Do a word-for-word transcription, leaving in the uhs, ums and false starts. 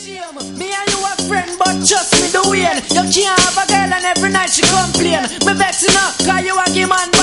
Me and you a friend, but trust me, the way you can't have a girl and every night she complain. Me vexing up, cause you a give man